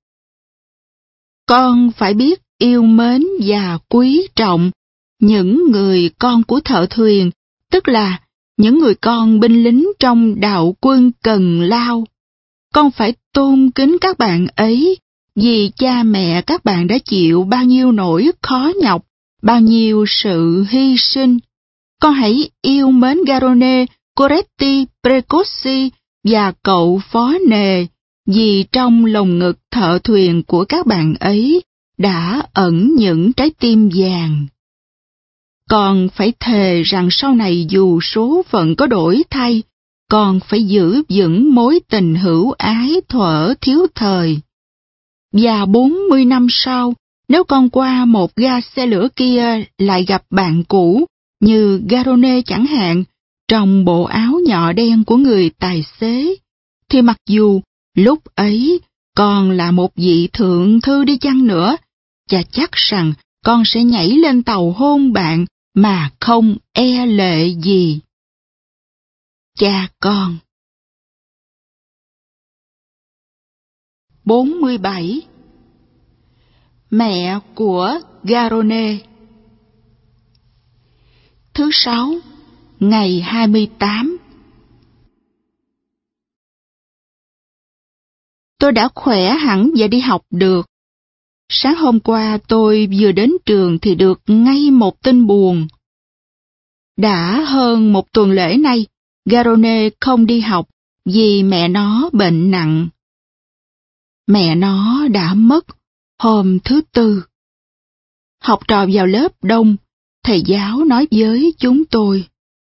[SPEAKER 1] Con phải biết yêu mến và quý trọng những người con của thợ thuyền, tức là những người con binh lính trong đạo quân Cần Lao. Con phải tôn kính các bạn ấy, vì cha mẹ các bạn đã chịu bao nhiêu nỗi khó nhọc, bao nhiêu sự hy sinh. Con hãy yêu mến Garrone, Coretti, Precossi và cậu phó nề, vì trong lồng ngực thợ thuyền của các bạn ấy đã ẩn những trái tim vàng. Con phải thề rằng sau này dù số phận có đổi thay, con phải giữ vững mối tình hữu ái thuở thiếu thời. Và 40 năm sau, nếu con qua một ga xe lửa kia lại gặp bạn cũ, như Garrone chẳng hạn, trong bộ áo nhọ đen của người tài xế, thì mặc dù lúc ấy còn là một vị thượng thư đi chăng nữa, và chắc rằng con sẽ nhảy lên tàu hôn bạn mà không e lệ gì. Cha con. 47. Mẹ của Garrone. Thứ sáu, ngày 28. tôi đã khỏe hẳn và đi học được. Sáng hôm qua tôi vừa đến trường thì được ngay một tin buồn. Đã hơn một tuần lễ nay, Garone không đi học vì mẹ nó bệnh nặng. Mẹ nó đã mất hôm thứ Tư. Học trò vào lớp đông, thầy giáo nói với chúng tôi.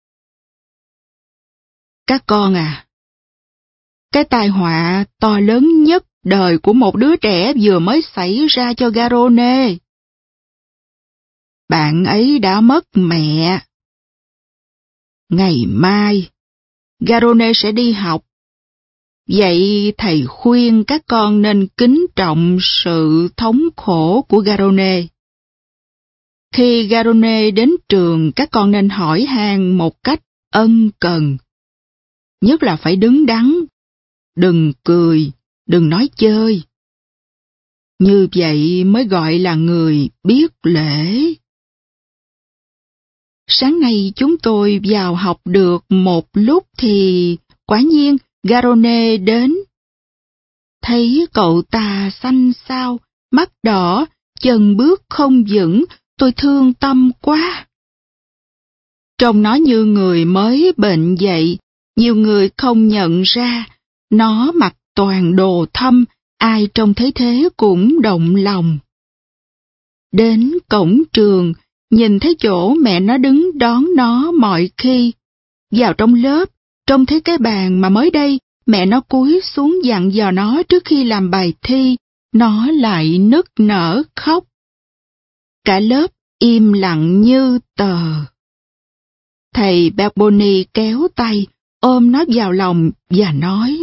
[SPEAKER 1] Các con à, cái tai họa to lớn nhất đời của một đứa trẻ vừa mới xảy ra cho Garone. Bạn ấy đã mất mẹ. Ngày mai, Garone sẽ đi học. Vậy thầy khuyên các con nên kính trọng sự thống khổ của Garone. Khi Garone đến trường, các con nên hỏi han một cách ân cần. Nhất là phải đứng đắn, đừng cười, đừng nói chơi. Như vậy mới gọi là người biết lễ. Sáng nay chúng tôi vào học được một lúc thì quả nhiên Garone đến. Thấy cậu ta xanh xao, mắt đỏ, chân bước không vững, tôi thương tâm quá. Trông nó như người mới bệnh dậy, nhiều người không nhận ra, nó mặc toàn đồ thâm, ai trông thấy thế cũng động lòng. Đến cổng trường, nhìn thấy chỗ mẹ nó đứng đón nó mọi khi. Vào trong lớp, trông thấy cái bàn mà mới đây mẹ nó cúi xuống dặn dò nó trước khi làm bài thi, nó lại nức nở khóc. Cả lớp im lặng như tờ. Thầy Berboni kéo tay, ôm nó vào lòng và nói: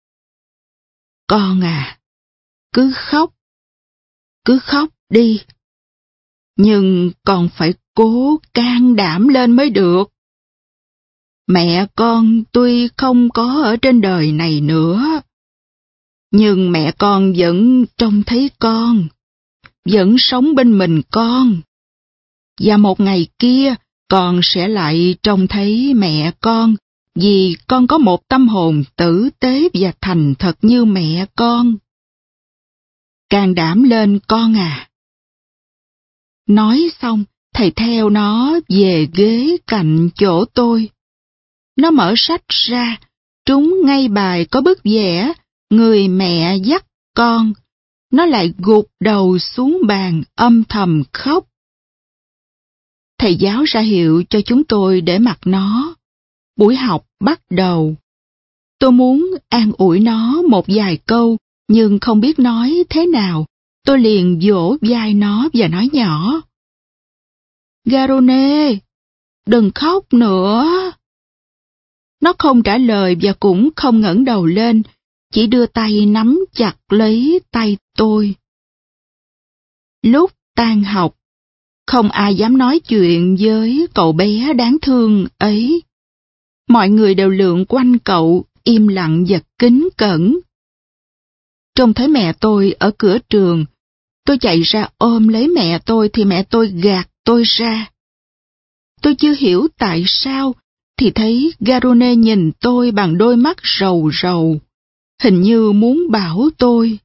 [SPEAKER 1] Con à, cứ khóc đi. Nhưng con phải cố can đảm lên mới được. Mẹ con tuy không có ở trên đời này nữa, nhưng mẹ con vẫn trông thấy con, vẫn sống bên mình con. Và một ngày kia, con sẽ lại trông thấy mẹ con, vì con có một tâm hồn tử tế và thành thật như mẹ con. Can đảm lên con à. Nói xong, thầy theo nó về ghế cạnh chỗ tôi. Nó mở sách ra, trúng ngay bài có bức vẽ người mẹ dắt con. Nó lại gục đầu xuống bàn âm thầm khóc. Thầy giáo ra hiệu cho chúng tôi để mặc nó. Buổi học bắt đầu. Tôi muốn an ủi nó một vài câu, nhưng không biết nói thế nào. Tôi liền vỗ vai nó và nói nhỏ: Garone, đừng khóc nữa. Nó không trả lời và cũng không ngẩng đầu lên, chỉ đưa tay nắm chặt lấy tay tôi. Lúc tan học, không ai dám nói chuyện với cậu bé đáng thương ấy. Mọi người đều lượn quanh cậu, im lặng và kính cẩn. Trông thấy mẹ tôi ở cửa trường, tôi chạy ra ôm lấy mẹ tôi thì mẹ tôi gạt tôi ra. Tôi chưa hiểu tại sao, thì thấy Garone nhìn tôi bằng đôi mắt rầu rầu, hình như muốn bảo tôi: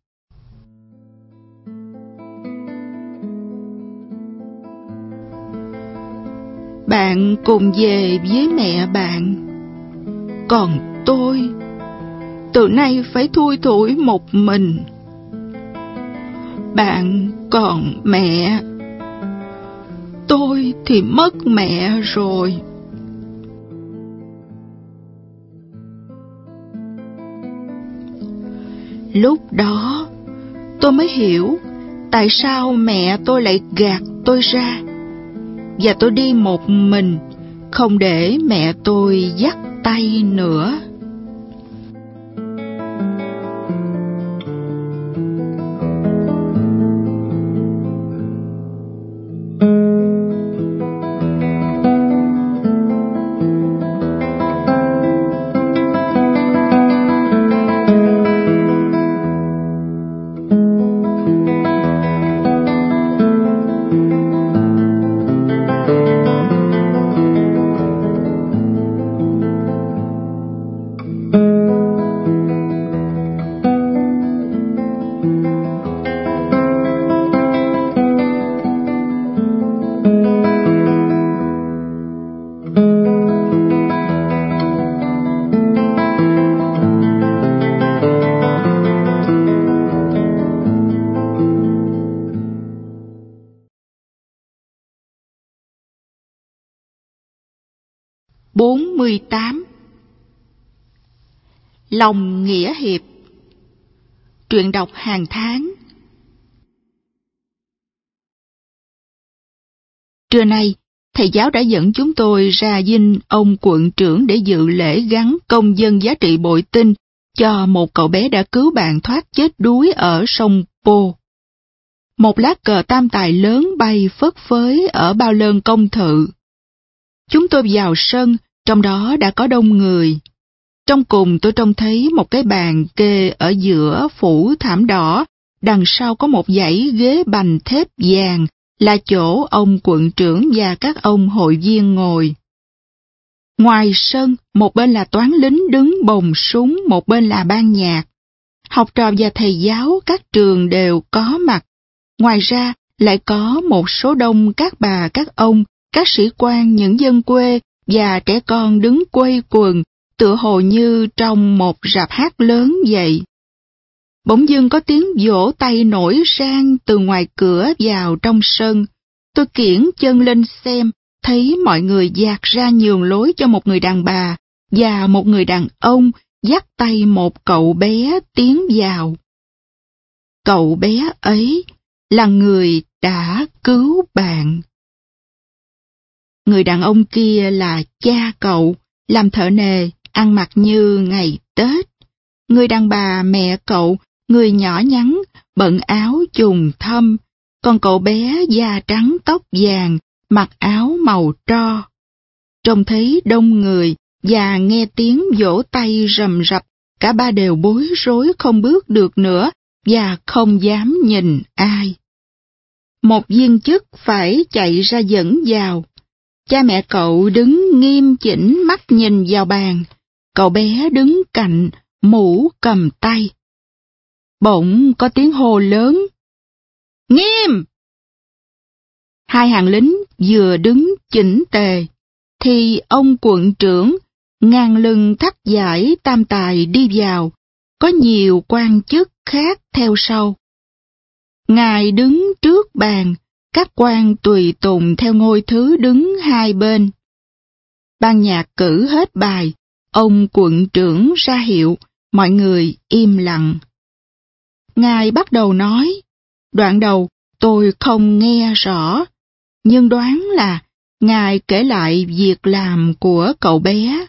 [SPEAKER 1] Bạn cùng về với mẹ bạn, còn tôi từ nay phải thui thủi một mình. Bạn còn mẹ, tôi thì mất mẹ rồi. Lúc đó, tôi mới hiểu tại sao mẹ tôi lại gạt tôi ra, và tôi đi một mình, không để mẹ tôi dắt tay nữa. 48. Lòng nghĩa hiệp. Truyện đọc hàng tháng. Trưa nay, thầy giáo đã dẫn chúng tôi ra dinh ông quận trưởng để dự lễ gắn công dân giá trị bội tinh cho một cậu bé đã cứu bạn thoát chết đuối ở sông Po. Một lá cờ tam tài lớn bay phất phới ở bao lơn công thự. Chúng tôi vào sân, trong đó đã có đông người. Trong cùng tôi trông thấy một cái bàn kê ở giữa phủ thảm đỏ, đằng sau có một dãy ghế bành thép vàng, là chỗ ông quận trưởng và các ông hội viên ngồi. Ngoài sân, một bên là toán lính đứng bồng súng, một bên là ban nhạc. Học trò và thầy giáo các trường đều có mặt. Ngoài ra, lại có một số đông các bà, các ông, các sĩ quan, những dân quê và trẻ con đứng quây quần, tựa hồ như trong một rạp hát lớn vậy. Bỗng dưng có tiếng vỗ tay nổi sang từ ngoài cửa vào trong sân. Tôi kiễng chân lên xem, thấy mọi người dạt ra nhường lối cho một người đàn bà và một người đàn ông dắt tay một cậu bé tiến vào. Cậu bé ấy là người đã cứu bạn. Người đàn ông kia là cha cậu, làm thợ nề, ăn mặc như ngày Tết. Người đàn bà mẹ cậu, người nhỏ nhắn, bận áo chùng thâm, còn cậu bé da trắng tóc vàng, mặc áo màu tro. Trông thấy đông người và nghe tiếng vỗ tay rầm rập, cả ba đều bối rối không bước được nữa và không dám nhìn ai. Một viên chức phải chạy ra dẫn vào. Cha mẹ cậu đứng nghiêm chỉnh mắt nhìn vào bàn. Cậu bé đứng cạnh, mũ cầm tay. Bỗng có tiếng hô lớn. Nghiêm! Hai hàng lính vừa đứng chỉnh tề, thì ông quận trưởng ngang lưng thắt dải tam tài đi vào, có nhiều quan chức khác theo sau. Ngài đứng trước bàn, các quan tùy tùng theo ngôi thứ đứng hai bên. Ban nhạc cử hết bài, ông quận trưởng ra hiệu, mọi người im lặng. Ngài bắt đầu nói, đoạn đầu tôi không nghe rõ, nhưng đoán là Ngài kể lại việc làm của cậu bé.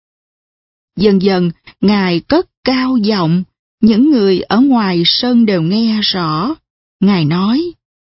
[SPEAKER 1] Dần dần, Ngài cất cao giọng, những người ở ngoài sân đều nghe rõ. Ngài nói,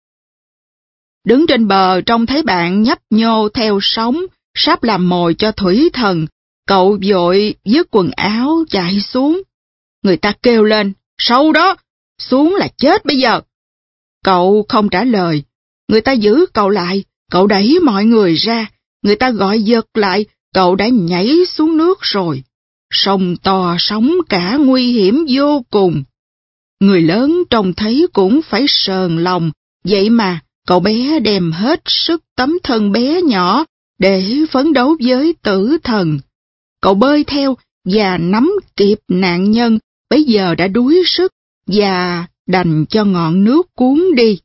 [SPEAKER 1] đứng trên bờ trông thấy bạn nhấp nhô theo sóng, sắp làm mồi cho thủy thần, cậu vội vứt quần áo chạy xuống. Người ta kêu lên, sâu đó, xuống là chết bây giờ. Cậu không trả lời, người ta giữ cậu lại, cậu đẩy mọi người ra, người ta gọi giật lại, cậu đã nhảy xuống nước rồi. Sông to sóng cả nguy hiểm vô cùng. Người lớn trông thấy cũng phải sờn lòng, vậy mà cậu bé đem hết sức tấm thân bé nhỏ để phấn đấu với tử thần. Cậu bơi theo và nắm kịp nạn nhân, bấy giờ đã đuối sức và đành cho ngọn nước cuốn đi.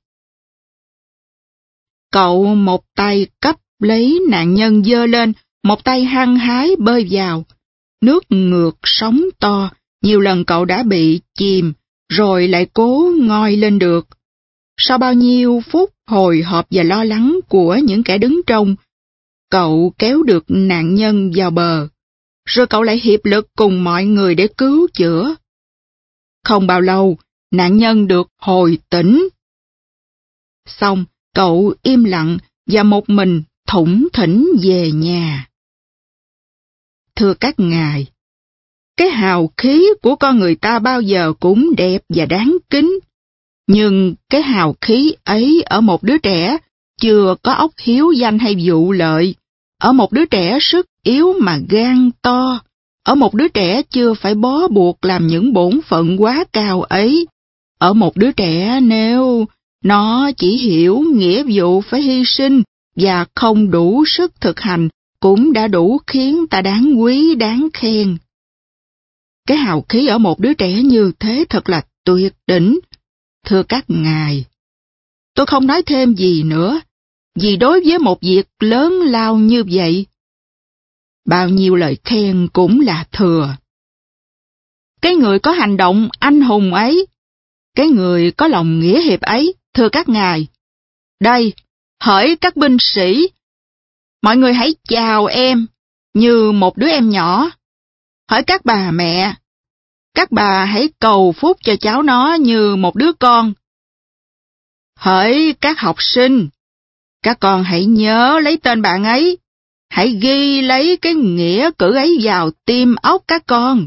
[SPEAKER 1] Cậu một tay cấp lấy nạn nhân giơ lên, một tay hăng hái bơi vào. Nước ngược sóng to, nhiều lần cậu đã bị chìm, rồi lại cố ngoi lên được. Sau bao nhiêu phút hồi hộp và lo lắng của những kẻ đứng trông, cậu kéo được nạn nhân vào bờ, rồi cậu lại hiệp lực cùng mọi người để cứu chữa. Không bao lâu, nạn nhân được hồi tỉnh. Xong, cậu im lặng và một mình thủng thỉnh về nhà. Thưa các ngài, cái hào khí của con người ta bao giờ cũng đẹp và đáng kính, nhưng cái hào khí ấy ở một đứa trẻ chưa có óc hiếu danh hay vụ lợi, ở một đứa trẻ sức yếu mà gan to, ở một đứa trẻ chưa phải bó buộc làm những bổn phận quá cao ấy, ở một đứa trẻ nếu nó chỉ hiểu nghĩa vụ phải hy sinh và không đủ sức thực hành cũng đã đủ khiến ta đáng quý đáng khen. Cái hào khí ở một đứa trẻ như thế thật là tuyệt đỉnh. Thưa các ngài, tôi không nói thêm gì nữa, vì đối với một việc lớn lao như vậy, bao nhiêu lời khen cũng là thừa. Cái người có hành động anh hùng ấy, cái người có lòng nghĩa hiệp ấy, thưa các ngài. Đây, hỡi các binh sĩ, mọi người hãy chào em như một đứa em nhỏ. Hỡi các bà mẹ, các bà hãy cầu phúc cho cháu nó như một đứa con. Hỡi các học sinh, các con hãy nhớ lấy tên bạn ấy, hãy ghi lấy cái nghĩa cử ấy vào tim óc các con.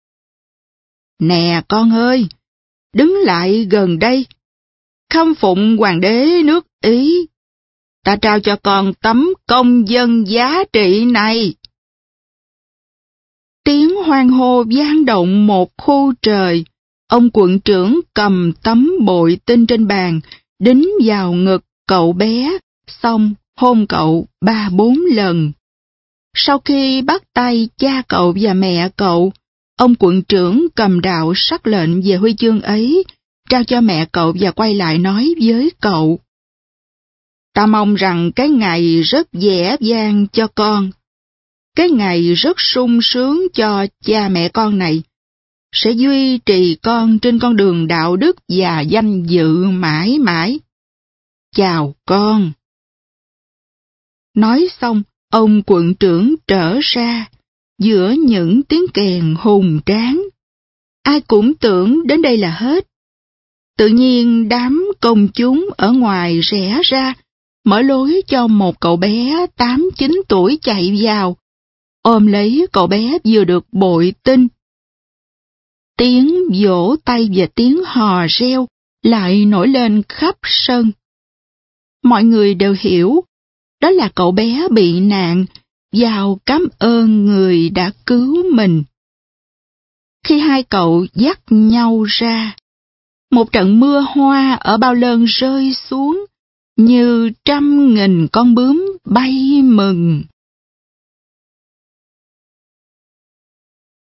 [SPEAKER 1] Nè con ơi, đứng lại gần đây, khâm phụng hoàng đế nước Ý. Ta trao cho con tấm công dân giá trị này. Tiếng hoan hô vang động một khu trời. Ông quận trưởng cầm tấm bội tinh trên bàn, đính vào ngực cậu bé, xong hôn cậu 3-4 lần. Sau khi bắt tay cha cậu và mẹ cậu, ông quận trưởng cầm đạo sắc lệnh về huy chương ấy, trao cho mẹ cậu và quay lại nói với cậu. Ta mong rằng cái ngày rất vẻ vang cho con, cái ngày rất sung sướng cho cha mẹ con này, sẽ duy trì con trên con đường đạo đức và danh dự mãi mãi. Chào con. Nói xong, ông quận trưởng trở ra, giữa những tiếng kèn hùng tráng. Ai cũng tưởng đến đây là hết. Tự nhiên đám công chúng ở ngoài rẽ ra, mở lối cho một cậu bé 8-9 tuổi chạy vào, ôm lấy cậu bé vừa được bội tinh. Tiếng vỗ tay và tiếng hò reo lại nổi lên khắp sân. Mọi người đều hiểu, đó là cậu bé bị nạn, vào cảm ơn người đã cứu mình. Khi hai cậu dắt nhau ra, một trận mưa hoa ở bao lơn rơi xuống, như trăm nghìn con bướm bay mừng.